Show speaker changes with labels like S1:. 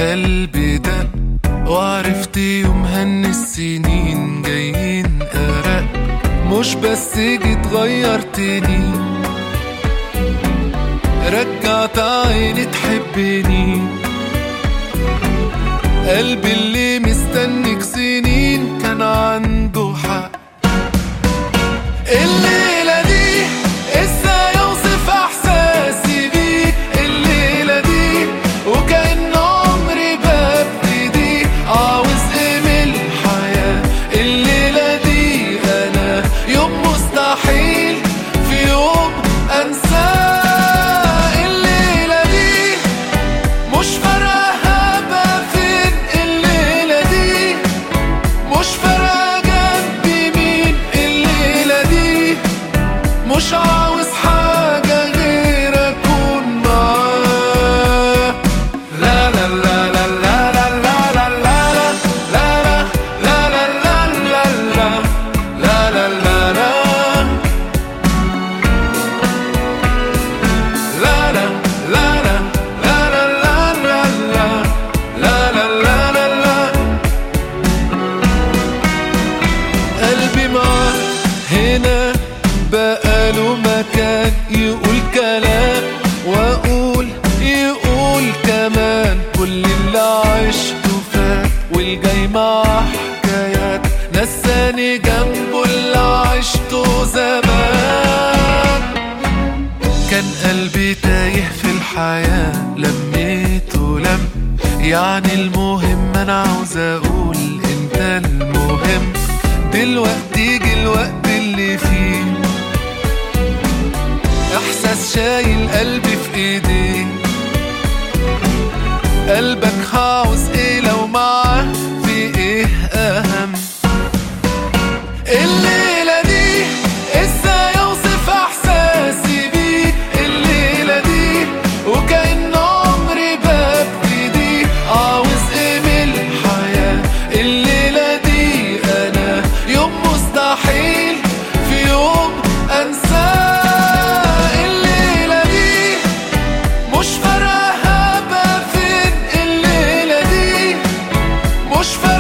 S1: قلبي دق وعرفت يومها ان السنين جايين أرق، مش بس جيت غيرتني، رجعت عيني تحبني. قلبي اللي مستنيك سنين كان عنده حق. الليلة دي ازاي اوصف احساسي بيك، الليلة دي وكأن عمري ببتدي، عاوز ايه من الحياة. الليلة دي انا يوم مستحيل في يوم انساه. الليلة دي مش فارقة هبقى فين، الليلة دي مش فارقة جنبي مين، الليلة دي مش عاوز حاجة غير أكون معاه. لا لا لا لا لا لا لا لا لا لا لا لا لا لا لا لا لا لا. قلبي معاه هنا بقاله مكان، يقول كلام واقول يقول كمان. كل اللي عشته فات والجاي مع حكايات، نساني جنبه اللي عشته زمان. كان قلبي تايه في الحياة لميته لم، يعني المهم انا عاوز اقول انت المهم. دلوقتي جه الوقت اللي فيه احساس شايل قلبي في ايديه. قلبك عاوز ايه لو معاه، في ايه اهم. الليلة دي ازاي اوصف احساسي بيك، الليلة دي وكأن عمري ببتدي، عاوز ايه من الحياة. الليلة دي انا يوم مستحيل في يوم انساه. الليلة دي مش فارقة هبقى فين، الليلة دي مش فارقة